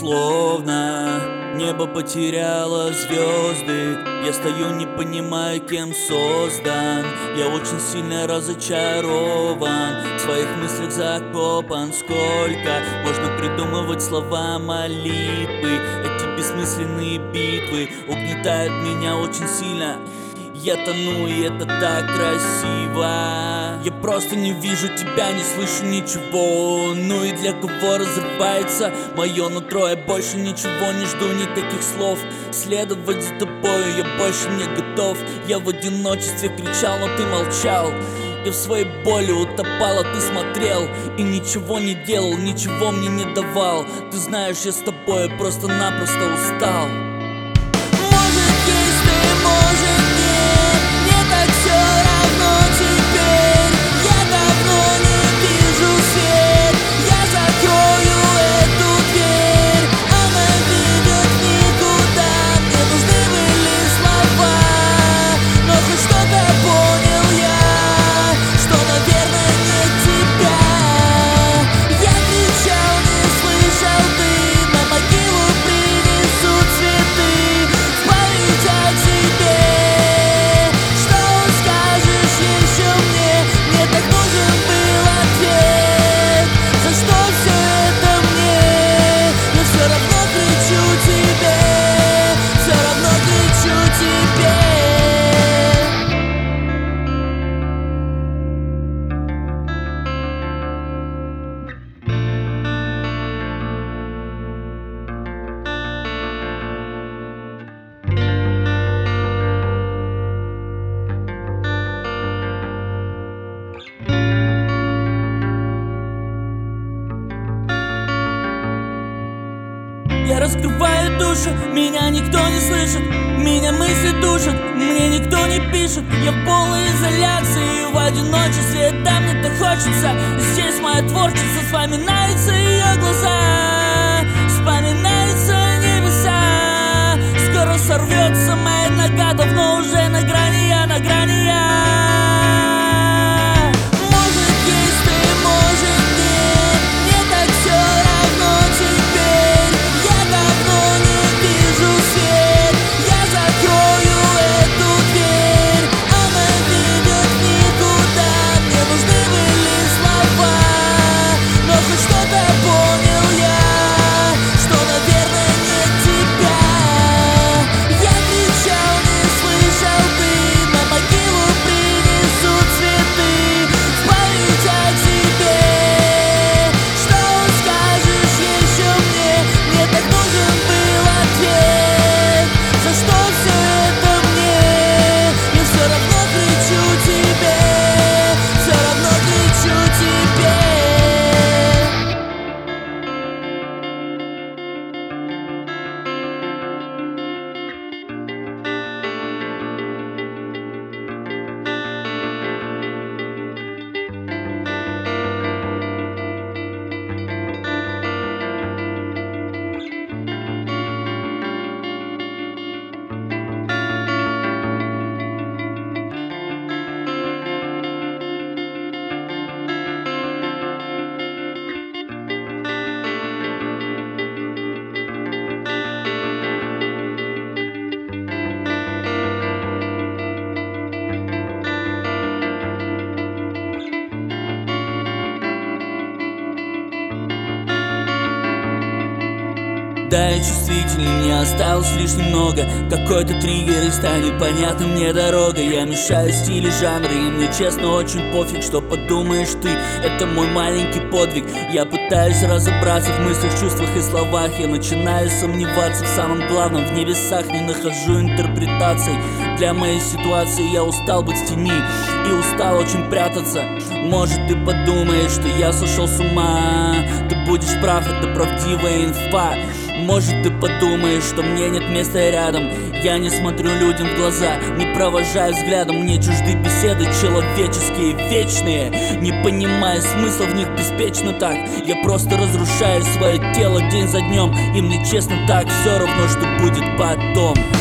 Словно небо потеряло звезды. Я стою, не понимаю, кем создан. Я очень сильно разочарован, в своих мыслях закопан. Сколько можно придумывать слова молитвы? Эти бессмысленные битвы угнетают меня очень сильно. Я тону, и это так красиво. Я просто не вижу тебя, не слышу ничего. Ну и для кого разрывается мое нутро? Я больше ничего не жду, никаких слов. Следовать за тобою я больше не готов. Я в одиночестве кричал, но ты молчал. Я в своей боли утопал, а ты смотрел и ничего не делал, ничего мне не давал. Ты знаешь, я с тобой просто-напросто устал. Может есть ты, может нет, мне так все равно теперь. Я давно не вижу свет, я закрою эту дверь. Она ведет никуда, мне нужны были слова. Но хоть что-то понял я, что, наверное, нет тебя. Я кричал, не слышал ты, на могилу принесут цветы. Память о тебе, что скажешь еще мне? Мне так нужен был ответ, за что все это мне? Я все равно кричу тебе, все равно кричу тебе. Я раскрываю душу, меня никто не слышит. Меня мысли душат, мне никто не пишет. Я в полной изоляции, в одиночестве, да мне так хочется. Здесь моя творчество, вспоминаются ее глаза, вспоминаются небеса. Скоро сорвется моя нога, давно уже на грани я, на грани я. Может есть ты, может нет, мне так все равно теперь. Я давно не вижу свет, я закрою эту дверь. Она ведет никуда, мне нужны были слова. Но хоть что-то понял я, что, наверное, нет тебя. Я кричал, не слышал ты, на могилу принесут цветы. Память о тебе, что скажешь еще мне? Мне так нужен был ответ, за что все это мне? Я все равно кричу тебе, все равно кричу тебе. Да, я чувствительный, мне осталось лишь немного. Какой-то триггер, и станет понятна мне дорога. Я мешаю стили, жанры, и мне честно очень пофиг, что подумаешь ты. Это мой маленький подвиг. Я пытаюсь разобраться в мыслях, чувствах и словах. Я начинаю сомневаться в самом главном, в небесах. Не нахожу интерпретаций для моей ситуации. Я устал быть в тени и устал очень прятаться. Может, ты подумаешь, что я сошел с ума. Ты будешь прав, это правдивая инфа. Может, ты подумаешь, что мне нет места рядом. Я не смотрю людям в глаза, не провожаю взглядом. Мне чужды беседы человеческие, вечные. Не понимая смысла в них беспечно так. Я просто разрушаю свое тело день за днем. И мне честно так все равно, что будет потом.